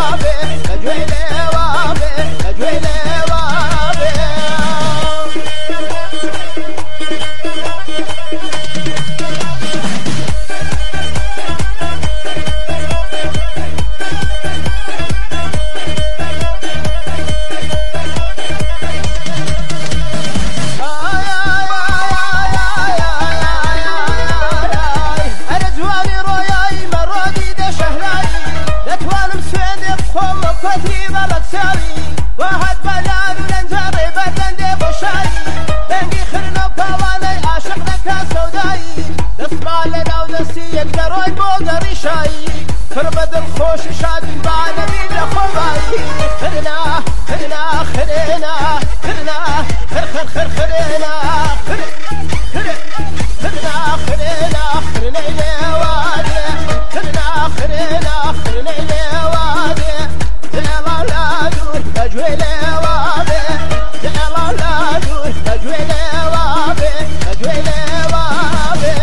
فربد الخوش شاد معنا بين خباي خرنا خرنا خرنا خرنا خر خر خر خرنا خر خر خرنا خرنا خرنا لوادي خرنا خرنا خرنا لوادي لا لا دور اجوي لوادي لا لا دور اجوي لوادي اجوي لوادي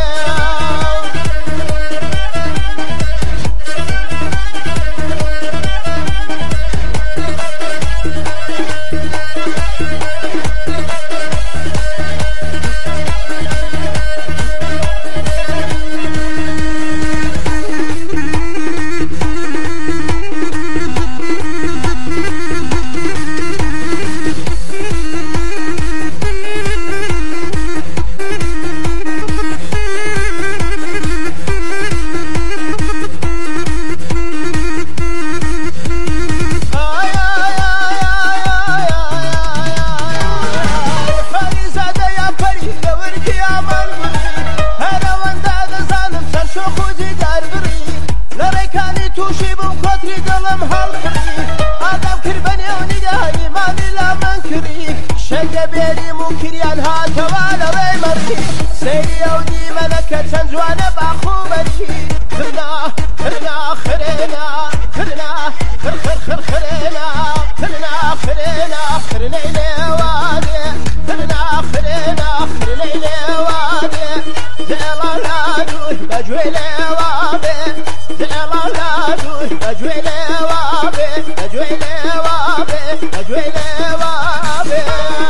بيري مكريان هاتوالا ريمري سيري ودي ملكة تنزوانا باخوبري خرنا خرنا خرنا خرنا خر خر خر خرنا خرنا خرنا خرنا لوادي خرنا خرنا خرنا لوادي زيلا لا دور بجوي لوادي زيلا لا دور بجوي لوادي بجوي لوادي بجوي لوادي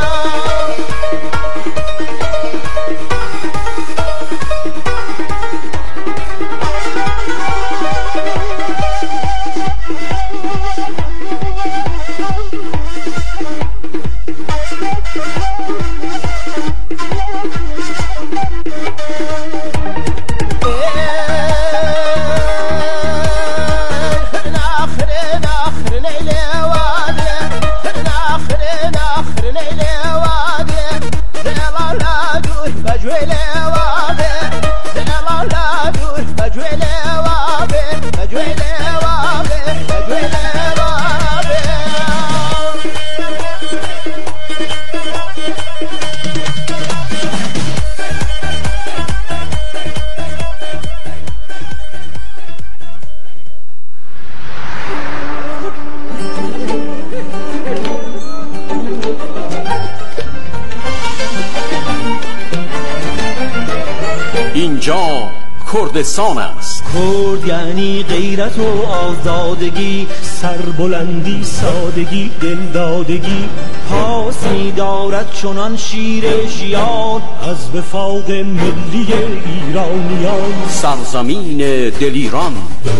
اینجا کردستان است. کرد یعنی غیرت و آزادگی، سربلندی، سادگی، دلدادگی. پاس می‌دارد چنان شیر ژیان از وفاق ملی ایرانیان. سرزمین دل ایران.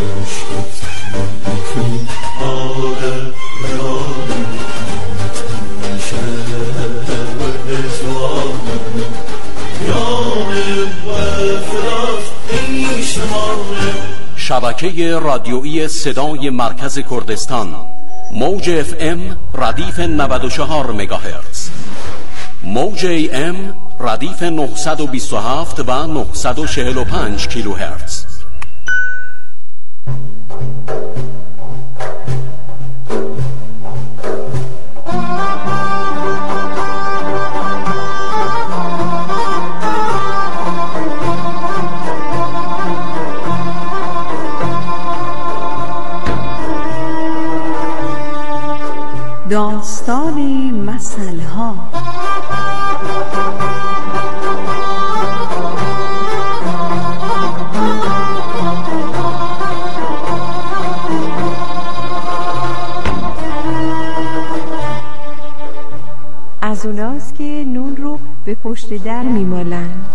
شبکه رادیویی صدای مرکز کردستان، موج FM ردیف 94 مگاهرتز، موج AM ردیف 927 و 945 کیلوهرتز. داستان مثل‌ها. اینجاست که نون رو به پشت در میمالن.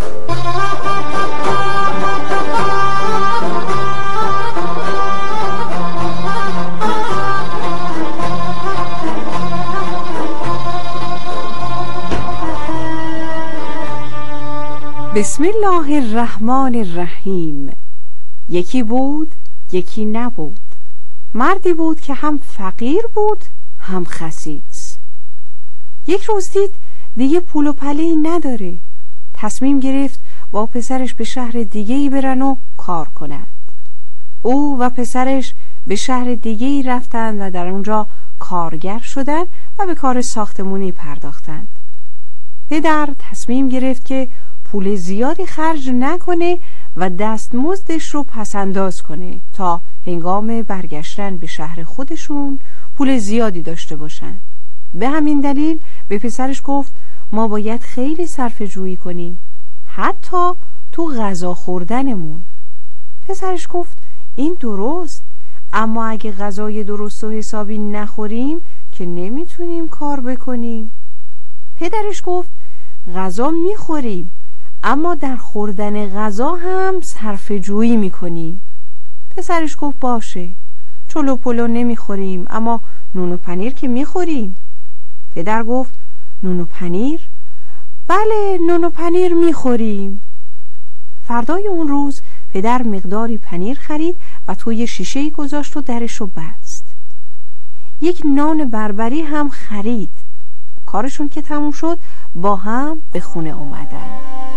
بسم الله الرحمن الرحیم. یکی بود یکی نبود. مردی بود که هم فقیر بود هم خسیس. یک روز دید دیگه پول و پله‌ای نداره. تصمیم گرفت با پسرش به شهر دیگه‌ای برن و کار کنند. او و پسرش به شهر دیگه‌ای رفتند و در اونجا کارگر شدند و به کار ساختمونی پرداختند. پدر تصمیم گرفت که پول زیادی خرج نکنه و دستمزدش رو پسنداز کنه تا هنگام برگشتن به شهر خودشون پول زیادی داشته باشن. به همین دلیل به پسرش گفت ما باید خیلی صرفه جویی کنیم، حتی تو غذا خوردنمون. پسرش گفت این درست، اما اگه غذای درست و حسابی نخوریم که نمیتونیم کار بکنیم. پدرش گفت غذا میخوریم، اما در خوردن غذا هم صرفه جویی میکنیم. پسرش گفت باشه، چلو پلو نمیخوریم، اما نون و پنیر که میخوریم. پدر گفت نون و پنیر؟ بله، نون و پنیر میخوریم. فردای اون روز پدر مقداری پنیر خرید و توی شیشه‌ای گذاشت و درشو بست. یک نان بربری هم خرید. کارشون که تموم شد با هم به خونه اومدن.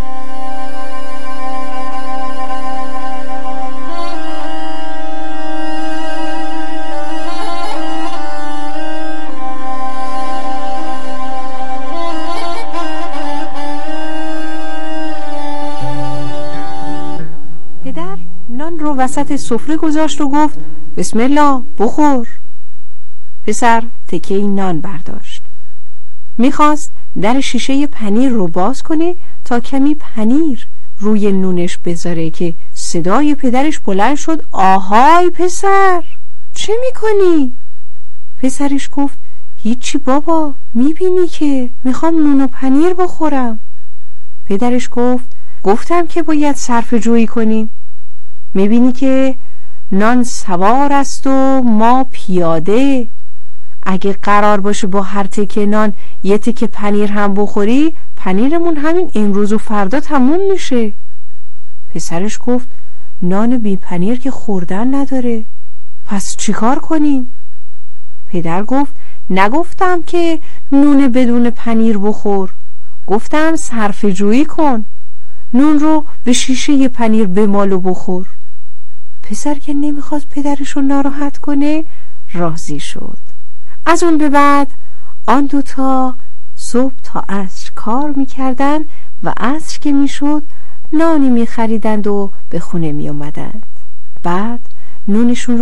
پدر نان رو وسط سفره گذاشت و گفت بسم الله، بخور. پسر تکه نان برداشت. میخواست در شیشه پنیر رو باز کنه تا کمی پنیر روی نونش بذاره که صدای پدرش بلند شد آهای پسر، چه میکنی؟ پسرش گفت هیچی بابا، میبینی که میخوام نون و پنیر بخورم. پدرش گفتم که باید صرفه جویی کنیم. میبینی که نان سوار است و ما پیاده. اگه قرار باشه با هر تکه نان یه تکه پنیر هم بخوری، پنیرمون همین امروز و فردا تموم میشه. پسرش گفت نان بی پنیر که خوردن نداره، پس چیکار کنیم؟ پدر گفت نگفتم که نون بدون پنیر بخور، گفتم صرفه جویی کن، نون رو به شیشه پنیر بمال و بخور. پسر که نمیخواست پدرش رو ناراحت کنه راضی شد. از اون به بعد آن دوتا صبح تا عصر کار میکردن و عصر که میشد نانی میخریدند و به خونه میومدند. بعد نونشون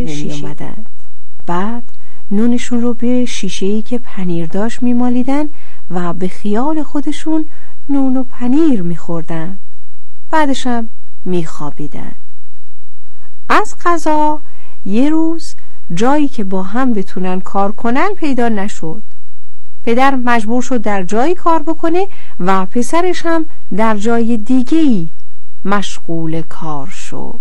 رو به شیشه‌ای که پنیر داشت میمالیدن و به خیال خودشون نون و پنیر میخوردن. بعدشم میخوابیدن. از قضا یه روز جایی که با هم بتونن کار کنن پیدا نشد. پدر مجبور شد در جایی کار بکنه و پسرش هم در جای دیگه‌ای مشغول کار شد.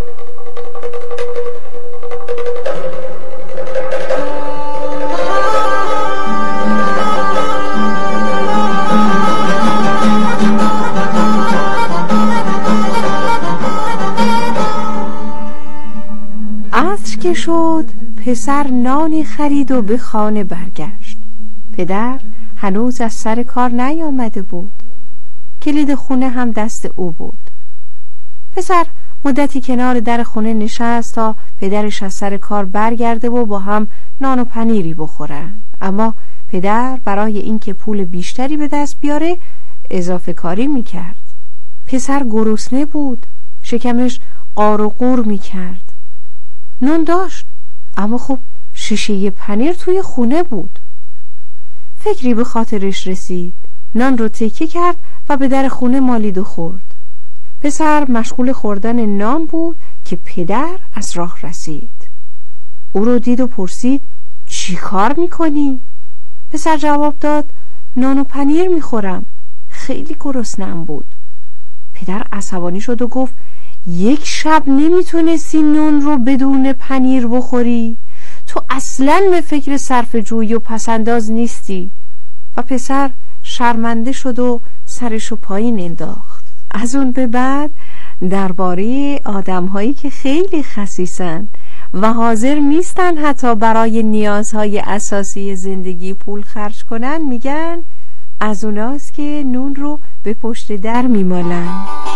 عصر که شد پسر نانی خرید و به خانه برگشت. پدر هنوز از سر کار نیامده بود. کلید خونه هم دست او بود. پسر مدتی کنار در خونه نشست تا پدرش از سر کار برگرده و با هم نان و پنیری بخورن. اما پدر برای اینکه پول بیشتری به دست بیاره اضافه کاری میکرد. پسر گرسنه بود، شکمش قار و قور میکرد. نان داشت، اما خب شیشه پنیر توی خونه بود. فکری به خاطرش رسید. نان رو تکه کرد و به در خونه مالید و خورد. پسر مشغول خوردن نان بود که پدر از راه رسید. او رو دید و پرسید چی کار میکنی؟ پسر جواب داد نان و پنیر میخورم. خیلی گرسنه‌ام بود. پدر عصبانی شد و گفت یک شب نمیتونستی نون رو بدون پنیر بخوری؟ تو اصلاً به فکر صرفه‌جویی و پسنداز نیستی. و پسر شرمنده شد و سرشو پایین انداخت. از اون به بعد درباره آدم‌هایی که خیلی خسیسن و حاضر نیستن حتی برای نیازهای اساسی زندگی پول خرج کنن میگن از اوناست که نون رو به پشت در میمالن.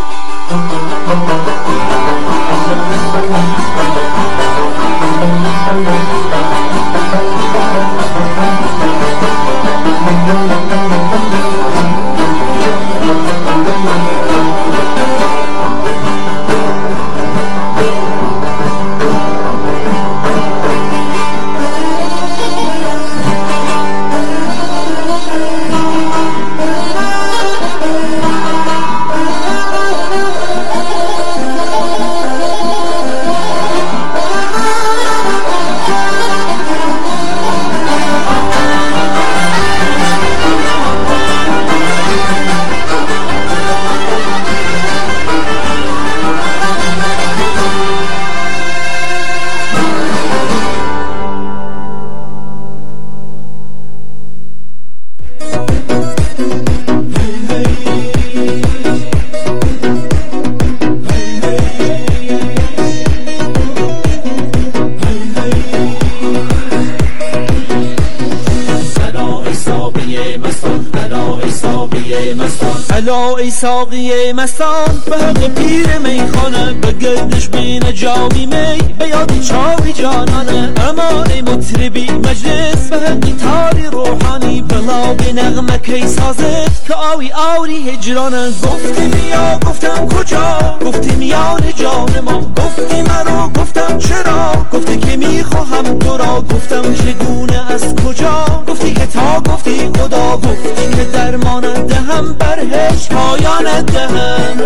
الا ای ساقی مستان به حق پیر میخانه، به گردش بین جامی می به یادی چاوی جانانه. اما ای مطربی مجلس به حقی تاری روحانی، بلا به نغمه کی سازد که آوی آوری هجرانه. گفتی بیا گفتم کجا، گفتی میان جان ما، گفتی مرا گفتم چرا، گفتی که میخواهم تو را، گفتم چگونه از کجا، گفتی که تا گفتی خدا، گفتی که درمانت دهم بر هیچ پایان دهم.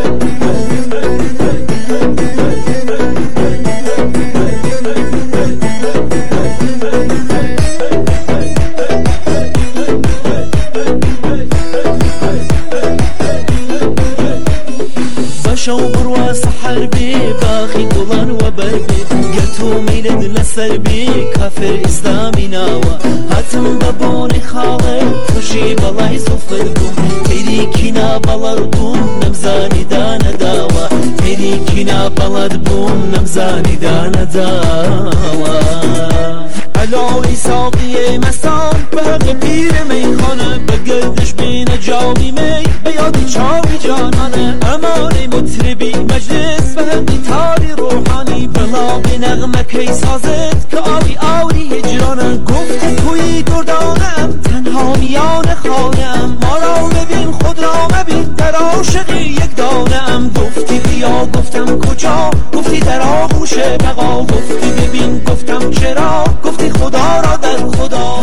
بشو بروا سحر بی باخی گلان و بربی، گرتو میلد لسر بی کافر اسلامی ناوا، هاتم ببونی خاله خوشی بلای سفر بوم، تیری کینا بلار بوم نمزانی دان داوا، تیری کینا بلار بوم نمزانی دان داوا. علای ساقی مستان به حق پیر میخانه، به گردش بین جامی می به یادی چاوی جانانه. امانی مطربی مجلس به حقی تاری روحانی، بلا به نغمه کی سازد که آوی آوری هجرانه. گفت توی گردانم تنها میان خانم، ما را ببین خود را مبین در عاشقی یک دانم. گفتی بیا گفتم کجا، گفتی در آغوش بقا، گفتی ببین گفتم چرا، گفتی خدا را در خدا.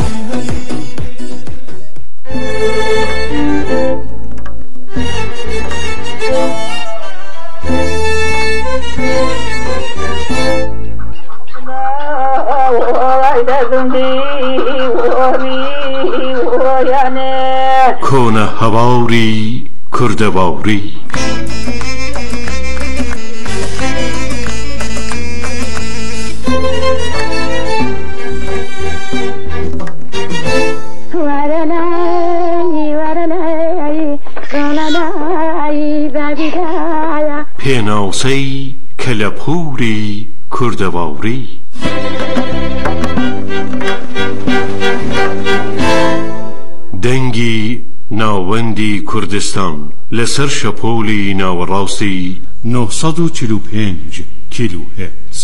کنه هواری کردواری، پیناسی کلپوری کردواری. دنگی ناوندی کردستان لسر شپولی ناوراستی 945 کیلوهرتز.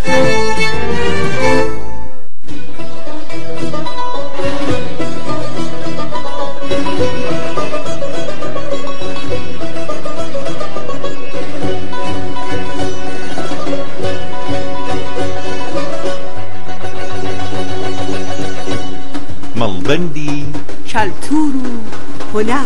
ملبندی کلتور و هنر.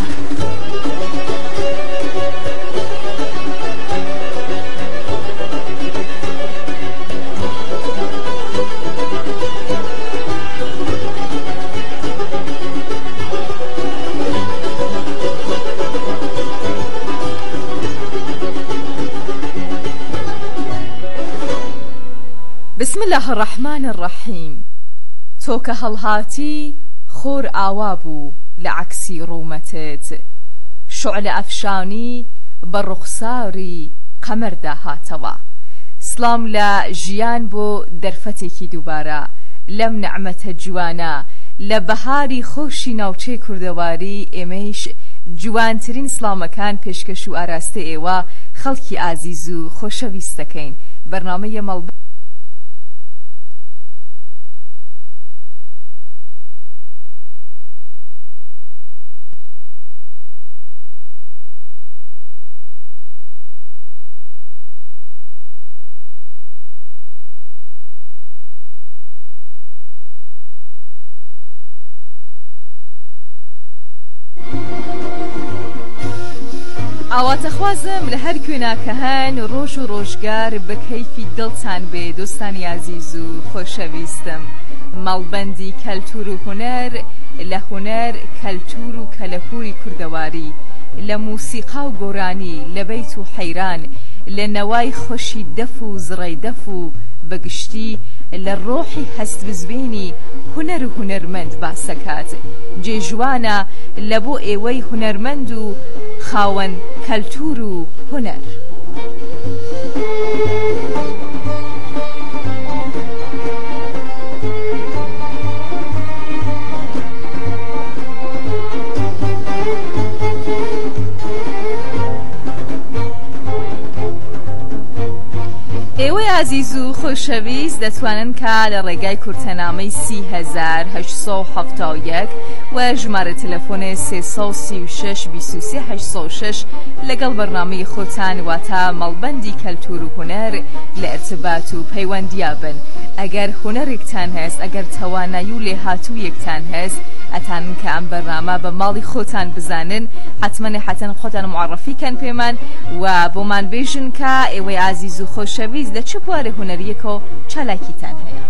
تۆ کە هەڵهاتی خۆر ئاوا بوو لە عەکسی ڕوومەتت، شعلە ئەفشانی بە ڕوخساری قەمەردا هاتەوە. سڵام لە ژیان بۆ دەرفەتێکی دووبارە لەم نەعمەتە جوانە لە بەهاری خۆشی ناوچەی کوردەواری. ئێمەش جوانترین سڵامەکان پێشکەش و ئاراستە ئێوە خەڵکی ئازیز و خۆشەویستەکەین. بەرنامەیە مەڵبەر ئاواتەخوازم لە هەر کوێناکە هەن ڕۆژ و ڕۆژگار بە کەیفی دڵتان بێ. دۆستانی عزیز و خۆشەویستم، مەڵبەندی کەلتور و هونەر لە هونەر، کەلتور و کەلەپوری کوردەواری، لە موسیقا و گۆرانی، لە بەیت و حەیران، لە نەوای خۆشی دەف و زڕەی دەف و بەگشتی لە ڕۆحی هەستبزبێنی هونەر و هونەرمەند باسەکات. جێژوانە لە بۆ ئێوەی هونەرمەند و خاوەن کەلتور و هونەر. ئێوەی عزیز و خۆشەویست دەتوانن کە لە ڕێگای کورتەنامەی 3071 و ژمارە تەلەفۆنە 336 23 806 لەگەڵ بەرنامەی خۆتان واتە مەڵبەندی کەلتور و هونەر لە ئەرتبات و پەیوەندیا بن. ئەگەر هونەرێکتان هەست، ئەگەر توانایی و لێهاتوویەکتان هەست، ئەتانن کە ئەم بەرنامە بە ماڵی خۆتان بزانن، حتمەن خۆتان معرفیکەن پێمان و بۆمان بێژن کە ئێوەی عزیز و خۆشەویست لە چ بوارە هونەریەک و چالاکیتان هەیە.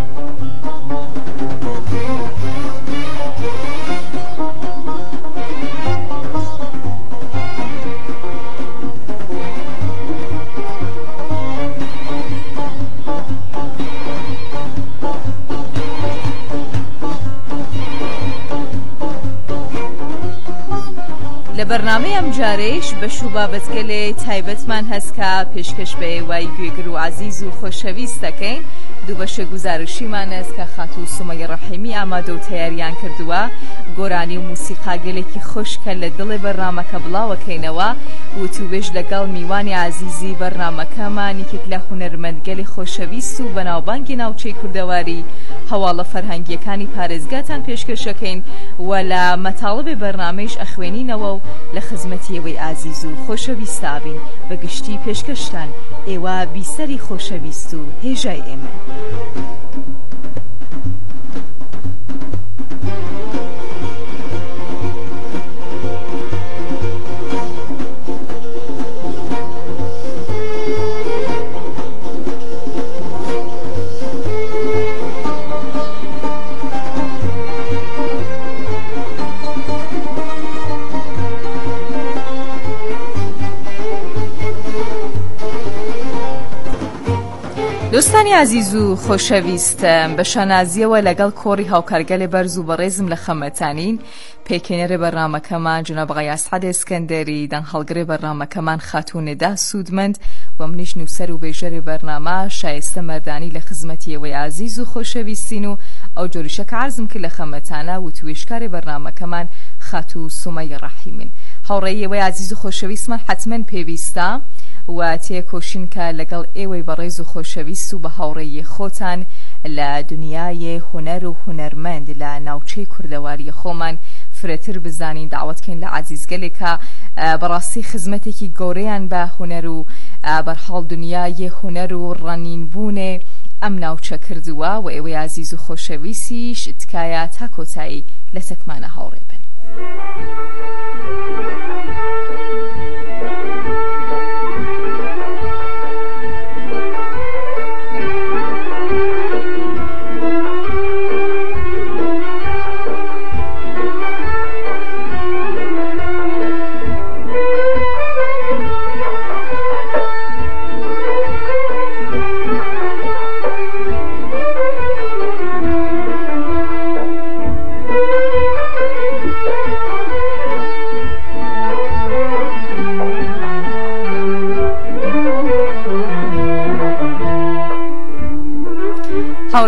لە بەرنامەی ئەم جارەیش بەش و بابەتگەلێ تایبەتمان هەست کە پێشکەش بە ئێوەی گوێگر و عزیز و خۆشەویست دەکەین. دوو بەشە گوزارشیمان هەست کە خاتوو سومەی ڕەحیمی ئامادە و تەیاریان کردووە. گۆرانی و موسیقا گەلێکی خۆشکە لە دڵی بەرنامەکە بڵاوەکەینەوە و توێژ لەگەڵ میوانی عزیزی بەرنامەکەمان یەکێک لە هونەرمەندگەلی خۆشەویست و بەناوبانگی ناوچەی کوردەواری هەواڵە فەرهەنگیەکانی پارێزگاتان پێشکەشەکەین و لە مەتاڵبی بەرنامەیش ئەخوێنینەوە و لە خزمەتی ئێوەی ئازیز و خۆشەویستا بین. بەگشتی پێشکەشتان ئێوە بیسەری خۆشەویست و هێژای ئێمە. دۆستانی عزیز و خۆشەویستم، بە شانازیەوە لەگەڵ کۆڕی هاوکارگەلێ بەرز و بەڕێزم لە خەمەتانین. پێکەنێرە بەرنامەکەمان جناب ئاغای ئەسعەد ئێسکەندەری، دەنگهەڵگرێ بەرنامەکەمان خاتوون نێدا سوودمەند و منیش نووسەر و بێژەرێ بەرنامە شایستە مەردانی لە خزمەتی ئێوەی عزیز و خۆشەویستین و ئەو جۆریشە کە عەرزم کرد لە خەمەتانە و توێژکاری بەرنامەکەمان خاتوو سومەی ڕەحیمین. هاوڕێی ئێوەی عزیز و خۆشەویستمان حتمەن پێویستە و تێکۆشین کە لەگەڵ ئێوەی بەڕێز و خۆشەویست و بە هاوڕێی خۆتان لە دنیای هونەر و هونەرمەند لە ناوچەی کوردەواری خۆمان فرەتر بزانین. داوەتکەین لە عزیزگەلێکە بەڕاستی خزمەتێکی گەورەیان بە هونەر و بەرحاڵ دنیای هونەر و ڕەنینبوونێ ئەم ناوچە کردووە و ئێوەی عزیز و خۆشەویستیش تکایە تا کۆتایی لە تەکمانە هاوڕێ بن.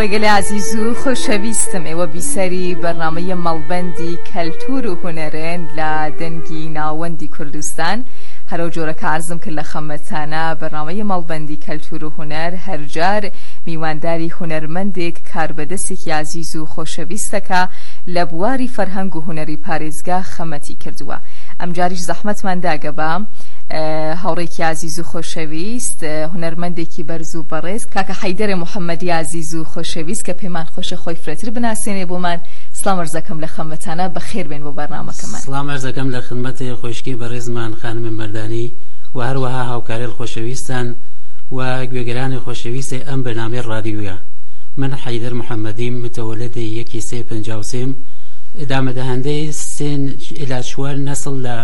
ڕێگەلی عزیز و خۆشەویستم، ئێوە بیسەری بەرنامەی مەڵبەندی کەلتور و هونەرێن لە دەنگی ناوەندی کوردستان. هەرو جۆرەکە عرضم کرد لە خەمەتانە بەرنامەی مەڵبەندی کەلتور و هونەر هەرجار میوانداری هونەرمەندێک کاربەدەستێکی عزیز و خۆشەویستەکە لە بواری فەرهەنگ و هونەری پارێزگا خەمەتی کردووە. ئەم جاریش زەحمەتمان داگەبا هاوڕێکی عزیز و خۆشەویست، هونەرمەندێکی بەرز و بەڕێز کاکە حەیدەرێ محەممەدی عزیز و خۆشەویست کە پێمان خۆشە خۆی فرەتر بناسێنێ بۆمان. سلام عرزەکەم لە خەمەتانە، بەخێر بێن بۆ بەرنامەکەمان. سلام عرزەکەم لە خزمەتی خۆشکی بەڕێزمان خانم مەردانی و هەروەها هاوکاری خۆشەویستان و گوێگەرانی خۆشەویستی ئەم بەرنامەی ڕادیۆیە. من حەیدەر محەممەدی متەوەلدی 1353 ئدامەدەهەندەی سێن ئیلا 4 نەسڵ لە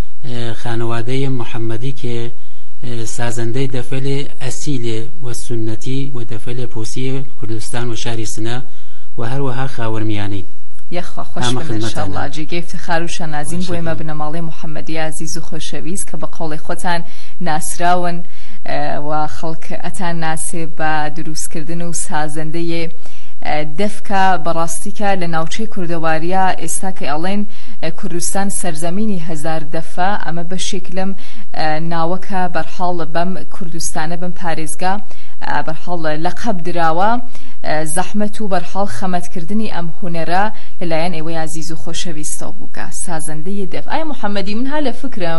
خانوادەی محەممەدی کە سازەندەی دەفەلێ ئەسیلێ و سنەتی و دەفەلێ پۆسیە کوردستان و شاری سنە و هەروەها خاوەرمیانین. یەخوا خۆش بن ئینشاءالله. جێگەی افتخار و شەنازین بۆ ئێمە بنەماڵەی محەممەدی عزیز و خۆشەویست کە بە قەوڵی خۆتان ناسراون و خەڵک ئەتان ناسێ بە دروستکردن و سازەندەیە دەفکە بەڕاستیکە لە ناوچەی کوردەواریە ئێستا کە ئەڵێن کوردستان سەرزەمینی هەزار دەفە، ئەمە بەشێک لەم ناوەکە بەرحاڵ بەم کوردستانە بم پارێزگا بەرحاڵ لەقەب دراوە. زەحمەت و بەرحاڵ خەمەتکردنی ئەم هونەرە لەلایەن ئێوەی عزیز و خۆشەویستەوە بووکە سازەندەی دەف. ئایا محەممەدی من ها لە فکرم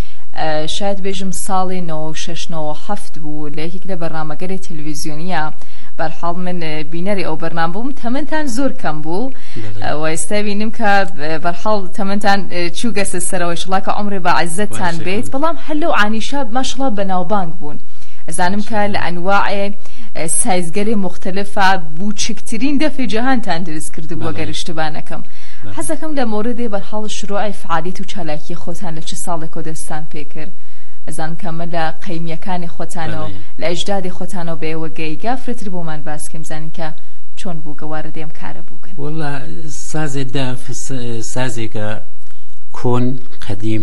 شاید بێژم ساڵی 96-97 بوو لە یەکێک لە بەرنامەگەری تەلەڤیزیۆنیە بەرحاڵ من بینەری ئەو بەرنامە بووم، تەمەنتان زۆر کەم بوو و ئێستا بینم کە بەرحاڵ تەمەنتان چووگەسە سەرەوەی شڵا کە عمرێ بە عەزەتتان بێت، بەڵام هەر لەو عانیشە ماشڵا بەناوبانگ بوون. ئەزانم کە لە ئەنواعێ سایزگەری مختلفە بووچکترین دەفی جەهانتان دروست کردبووە گەرشتبانەکەم. حەزەکەم لە مۆردێ بەرحاڵ شروعی فعالیت و چالاکی خۆتان لە چ ساڵێکۆ دەستان پێکرد؟ ئەزانم کە من لە قەیمیەکانی خۆتانەوە لە ئەجدادی خۆتانەوە بەێوە گەیگا فرەتر بۆمان باسکەم زانین کە چۆن بوو گەوارە دێم کارە بووگەن. وەڵا سازێکدا سازێکە کۆن قەدیم،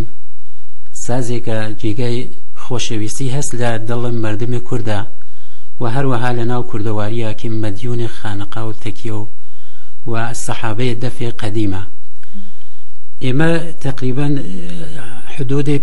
سازێکە جێگای خۆشەویستی هەست لە دڵم مردمی کووردا و هەروەها لە ناو کوردەواریەکی مەدیونی خانقا و تەکیە و سەحابەیە دەفێ قەدیمە. ئێمە تقریبا حدودی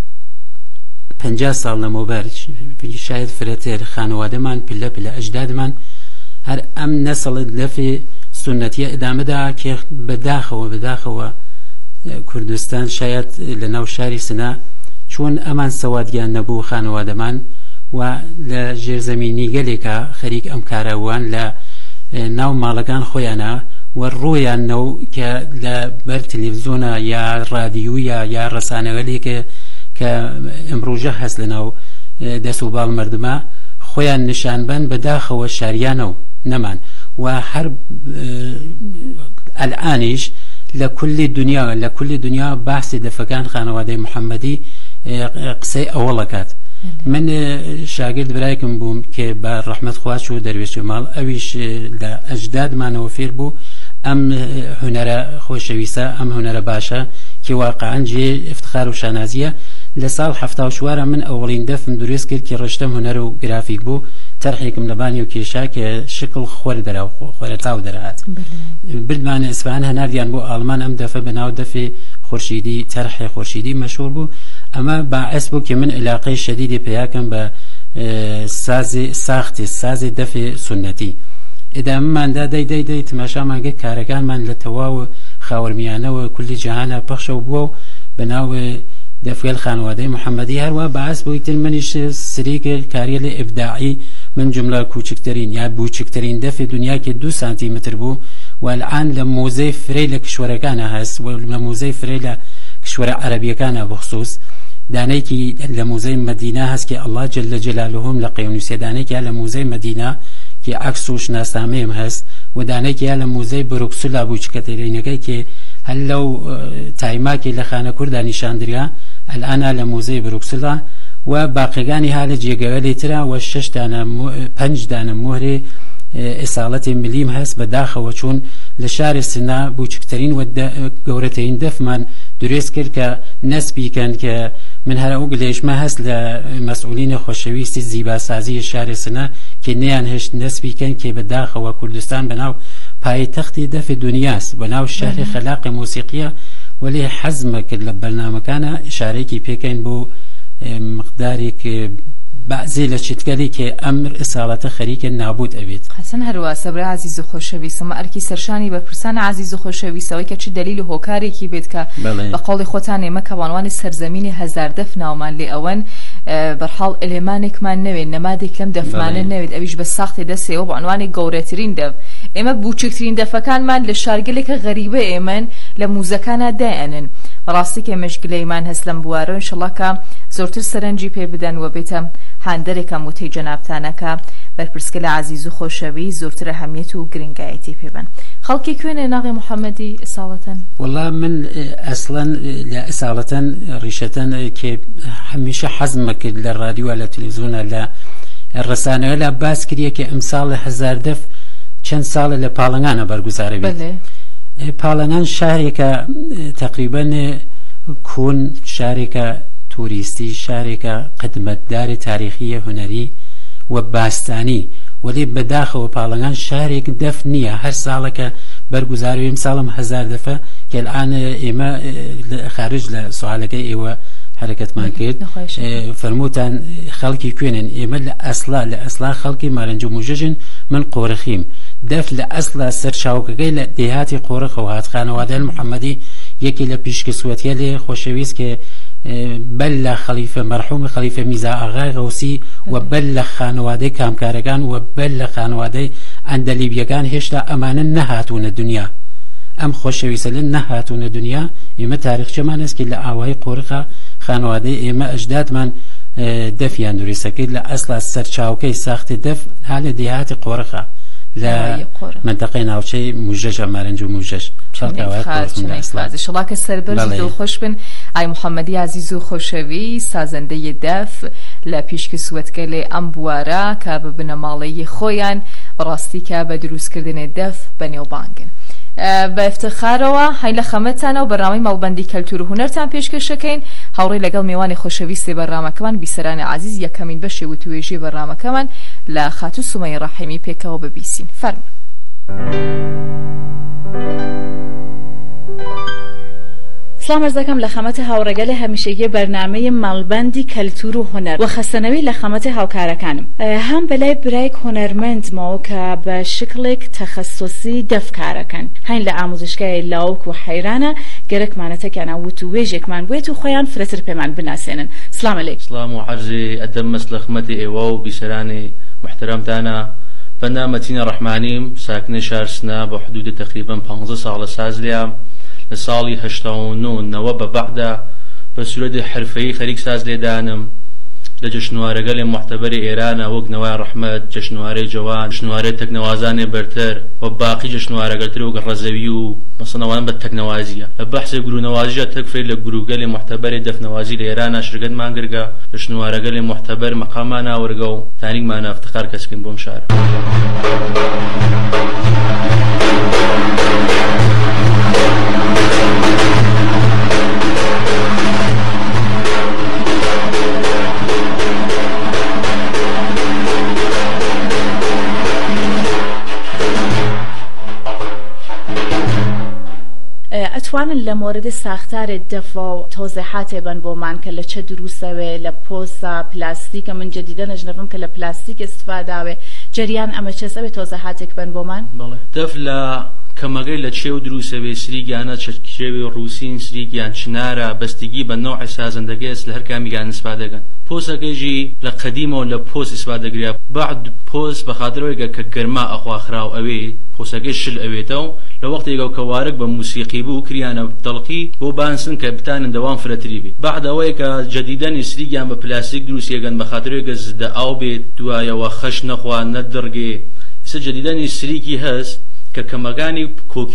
50 ساڵ لەمەوبەر شاید فرەتر خانوادەمان پلە پلە ئەجدادمان هەر ئەم نەسڵت دەفێ سنەتیە ئەدامەدا کە بەداخەوە کوردستان شاید لە ناو شاری سنە چۆن ئەمان سەوادیان نەبوو خانوادەمان و لە ژێرزەمینی گەلێکە خەریک ئەم کارەوان لە ناو ماڵەکان خۆیانە و ڕۆیان نەو کە لە بەر تەلەڤیزۆنە یا ڕادیۆیە یا ڕەسانەوەلێکە کە ئەمڕۆژە هەست لە ناو دەست و باڵ مردمە خۆیان نیشانبەن بەداخەوە شاریانە و نەمان و هەر ئەلعانیش لە کولی دنیا باسی دەفەکان خانەوادەی محەممەدی قسەی ئەوەڵەکات. من شاگرد برایکم بووم کە بە ڕەحمەت خواچ و دەروێشی ماڵ ئەویش لە ئەجدادمانەوە فێر بوو ئەم هونەرە خۆشەویستە ئەم هونەرە باشە کە واقعاً جێ افتخار و شانازیە. لە ساڵ 74 من ئەوڵین دەفم دروست کرد کە ڕشتەم هونەر و گرافیک بوو، تەرحێکم لەبانی و کێشا کە شکل خۆر دەرا و خۆرە تاو دەرات. بردمانە ئیسفان هەناردیان بۆ ئاڵمان ئەم دەفە بەناو دەفێ خورشیدی تەرحێ خورشیدی مەشهور بوو. ئەمە باعث بوو کە من علاقەی شەدیدی پێیاکەم بە سازی دەفێ سنەتی. ئێدامەماندا دەی تماشامانگە کارەکانمان لە تەواو خاوەرمیانەوە کولی جەهانە پەخشەو بووە و بەناو دەفێل خانوادەی محەممەدی هەروە باعث بووی تر منیش سریکە کاریە لە ئبداعی من جملە کوچکترین یا بووچکترین دەفێ دنیا کە 2 سانتیمتر بوو و الان لە مۆزەی فرەی لە کشوەرەکانە هەست و لە مۆزەی فرەی لە کشوەرە عەرەبیەکانە بخصوص دانەیەکی لە مۆزەی مەدینە هەست کە ئەڵڵا جەلە جەلالوهوم لە قەیونوسیە دانەیەکی لە مۆزەی مەدینە کە عەکس و شناسنامەیەم هەست و دانەیەکی لە مۆزەی بروکسلا بووچکەتەرینەکەی کە هەل لەو تایماکی لە خانە کووردا نیشاندرا الآن لە مۆزەی بروکسلا و باقیەکانی ها لە جێگەوەی ترا و 5 دانە مۆهرێ ئێساڵەتی ملیم هەست بەداخەوە چوون لە شاری سنا بووچکترین و گەورەترین دەفمان دروست کرد کە نەسبیکەن کە من هەر ئەو گلێشمە هەست لە مەسئولینە خۆشەویستی زیباسازی شاری سنا کە نەیان هێشت دەست بیکەن کێ بەداخەوە کوردستان بەناو پایتەختی دەفی دنیاست بەناو شاری خەلاقی موسیقیە ولی حەزمە کرد لە بەرنامەکانە ئشارەیەکی پێکەین بۆ مقدارێک بعضی لە چیتکەلی کە ئەمر ئساڵەتە خەریکە نابوت ئەوێت. حەسەن هەروە سەبرا عزیز و خۆشەویستم ئەرکی سەرشانی بە پرسان عزیز و خۆشەویستەوەی کە چ دلیل و هۆکارێکی بێت کە بە قۆڵی خۆتان ئێمە کەوانوانی سەرزەمینی هەزار دەف ناومان لێ ئەوەن بەرحاڵ ئەلێمانێکمان نەوێت نەمادێک لەم دەفمانە نەوێت ئەویش بە ساختی دەستێەوە بە عنوانی گەورەترین دەف ئێمە بچووکترین دەفەکانمان لە شارگلێکە غەریبە ئێمەن لە موزەکانە دایەنن ڕاستی کە مەشگلەیمان هەست لەم بوارە ئینشەڵڵا کە زۆرتر سەرنجی پێ بدەن و بێتە هاندەرێکم وتەی جەنابتانەکە بەرپرسکە لە عزیز و خۆشەوی زۆرتر ئەهەمیەت و گرنگایەتی پێبن. خەڵکی کوێنێ ناغی محەممەدی ئساڵەتەن؟ وەڵا من ئەسڵەن لە ئساڵەتەن ڕیشەتەن کە هەمیشە حەزمە کرد لە رادیۆ لە تەلەڤیزیۆنە لە ڕسانەوە لە باس کردیە کە ئەمساڵ لە هەزار دەف چەند ساڵە لە پاڵەنگانە بەرگوزارە بێت. پاڵەنگان شارێکە تقریبەن کۆن شارێکە توریستی شارێکە قدمەتداری تاریخیە هونەری و باستانی ولی بەداخەوە پاڵەنگان شارێک دەف نییە هەر ساڵەکە بەرگوزاروی ساڵم هەزار دەفە کە الآن ئێمە خارج لە سوالەکەی ئێوە حرەکەتمان کرد فەرمووتان خەڵکی کوێنن ئێمە لە ئەسڵا خەڵکی مارەنج و موژەژن من قۆرەخیم دەف لە ئەسڵا سەرچاوکەکەی لە دێهاتی قۆرەخەوە هات خانەوادەی محەممەدی یەکی لە پیشکەسوەتیە لێ خۆشەویست کە بەل لە خەلیفە مەرحوم خەلیفە میزا ئاغای غەوسی و بەل لە خانەوادەی کامکارەکان و بەل لە خانەوادەی ئەندەلیبیەکان هێشتا ئەمانە نەهاتوونە دنیا ئەم خۆشەویستە لە نەهاتوونە دنیا ئێمە تاریخچەمان هەسکی لە ئاوای قۆرخە خانەوادەی ئێمە ئەجدادمان دەفیان دوریسەکرد لە ئەسڵا سەرچاوکەی ساختی دەف ها لە دێهاتی قۆرخە لە منتەقەی ناوچەی موژەژە مارەنج و موژەژ شڵا کە سەربەرزی دڵخۆش بن ئای محەممەدی عزیز و خۆشەوی سازەندەی دەف لە پیشکەسوەتکە لێ ئەم بوارە کە ببنە ماڵەیی خۆیان بەڕاستی کە بە دروستکردنی دەف بەنێوبانگن. بە افتخارەوە هەین لە خەمەتانە و بەڕامی مەڵبەندی کەلتور و هونەرتان پێشکەشەکەین هەوڕێ لەگەڵ میوانی خۆشەویستی بەڕامەکەمان بیسەرانی عزیز یەکەمین بەشی وتوێژی بەڕامەکەمان لە خاتوو سومەی ڕەحیمی پێکەوە ببیسین. فەرمون. سلام ئەرزەکەم لە خەمەتە هاوڕێگەلی هەمیشەیی بەرنامەی مەڵبەندی کەلتور و هونەر و خەسەنەوەی لە خەمەتە هاوکارەکانم هەم بەلای برایەک هونەرمەندمەوە کە بە شکڵێک تەخەسوسی دەفکارەکەن هەین لە ئامۆزشگای لاوک و حەیرانە گەرەکمانەتەکیانە وت و وێژێکمان بێت و خۆیان فرەتر پێمان بناسێنن. سلام عەلەیکم. سلام و عەرزی ئەدەم مەس لە خەمەتی ئێوە و بیسەرانی محترەمتانە بەنامە تینە ڕەحمانیم ساکنی شارسنە بە حدودی تقریبا 15 ساڵە ساز لێم لە ساڵی 89 بە بەعدا بە سورەتی حرفەیی خەریک ساز لێدانم لە جەشنوارەگەلی محتەبەری ئێرانە وەک نەوای ڕەحمەت جەشنوارەی جوان جەشنوارەی تەکنەوازانی بەرتر و باقی جەشنوارەگەلتر وەک ڕەزەوی و مەسەڵەوان بە تەکنەوازیە لە بەحسی گرونەوازیە تەکفێ لە گروگەلی محتەبەری دەفنەوازی لە ئێرانە شرکەتمان گرگە جەشنوارەگەلی محتەبەر مەقامان ناوەرگە و تانیکمان ئەفتخار کەسکن بۆم شار. ئەتوانن لە مۆردی ساختارێ دەفە و تۆزیحاتێ بن بۆمان کە لە چه دروستەوێ لە پۆسە پلاستیکە من جدیدە نەژنەفم کە لە پلاستیک استفاداوێ جریان ئەمە چێسەوێ تۆزیحاتێک بن بۆمان؟ دەف لە کەمەگەی لە چێو دروستەوێ سریگیانە چێوی ڕووسین سریگیان چنارە بەستگی بە نەوعی سازندەکەس لە هەر کامیگان استفادەگەن پۆسەکەیژی لە قەدیمەوە لە پۆس استفادەگریا بعد پۆس بە خاطرەوەیگە کە گەرما ئەخواخراو ئەوێ پۆسەکەی شل ئەوێتەوە لە وەختێکە و کەوارک بە موسیقی بوو کریانە دڵقی بۆ بانسن کە بتانن دەوام فرەتری بێت بعد ئەوەیە کە جەدیدەنی سریگیان بە پلاستیک دروستیەگەن بە خاطرەوەیگە زدە ئاو بێت دوایەوە خەش نەخوا نەدڕگێ ئێستا جەدیدەنی سریکی هەست کە کەمەکانی کۆکی